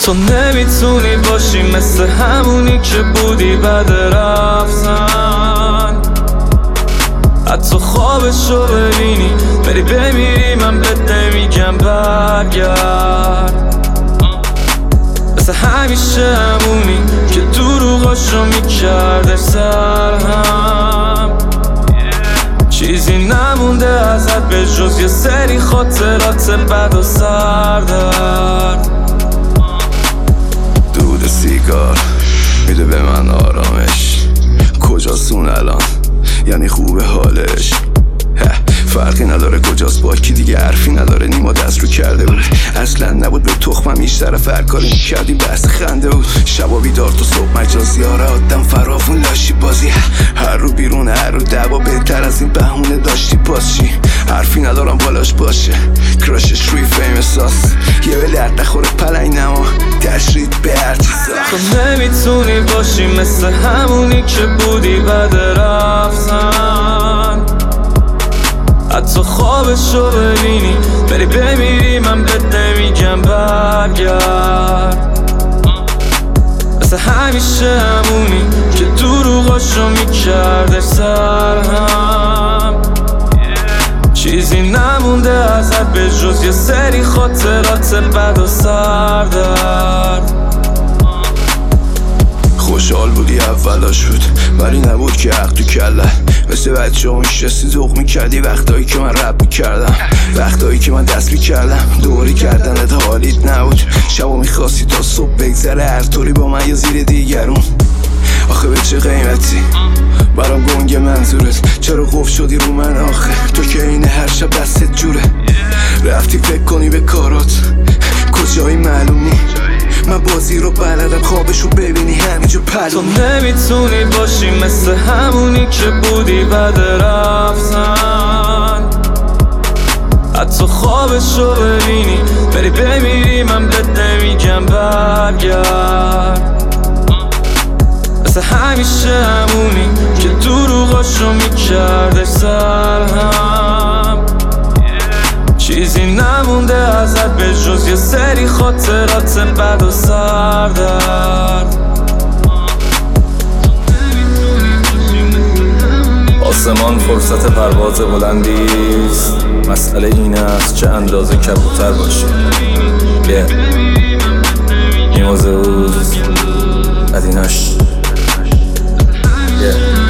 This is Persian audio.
تو نمیتونی باشی مثل همونی که بودی بعد رفتن. حتی خوابشو ببینی بری بمیری من بهت نمیگم برگرد. مثل همیشه همونی که دروغاشو میکرده سرهم. چیزی نمونده ازت به جز یه سری خاطرات بد و سردرد. دود سیگار میده به من آرامش، کجاست اون الان؟ یعنی خوبه حالش؟ فرقی نداره کجاست، با کی دیگه حرفی نداره. نیما دست رو کرده بود، اصلا نبود به تخمم هیچ طرف هر کاری میکردیم بس خنده بود. شبا بیدار تو صبح مجازی، آره آدم فراوون لاشی بازی. هر رو بیرون هر رو دعوا، بهتر از این بهونه داشتی باز چی؟ حرفی ندارم بالاش باشه، کراشش روی فیم ساس. یه به درد نخوره پلنگ نما تشرید به هر چیزا. تو نمیتونی باشی مثل همونی که بودی بعد رفتن. حتی خوابشو ببینی بری بمیری من بهت نمیگم برگرد. مثل همیشه همونی که دروغاشو میکرده سرهم. چیزی نمونده ازت به جز یه سری خاطرات بد و سردرد. خوشحال بودی اولا شد ولی نبود که حق تو کله. مثل بچه ها میشستی ذوق میکردی وقتایی که من رپ میکردم، وقتایی که من دست میکردم دوری کردنت حالیت نبود. شبا میخواستی تا صبح بگذره هر طوری با من یا زیر دیگرون. آخه به چه قیمتی برام گنگ منظورت؟ چرا قفل شدی رو من آخه تو که اینه هر شب دستت جوره؟ رفتی فکر کنی به کارات کجایی معلوم نی. من بازی رو بلدم خوابشو ببینی همینجا پلو. تو نمیتونی باشی مثل همونی که بودی بعد رفتن. حتی خوابشو ببینی بری بمیری من بهت نمیگم برگرد. مثل همیشه همونی که دروغاشو میکرده سرهم. چیزی نمونده ازت به جز یه سری خاطرات بد و سردرد. آسمان فرصت پرواز بلندیست، مسئله این است چه اندازه کبوتر باشه. نیما زئوس ادیناش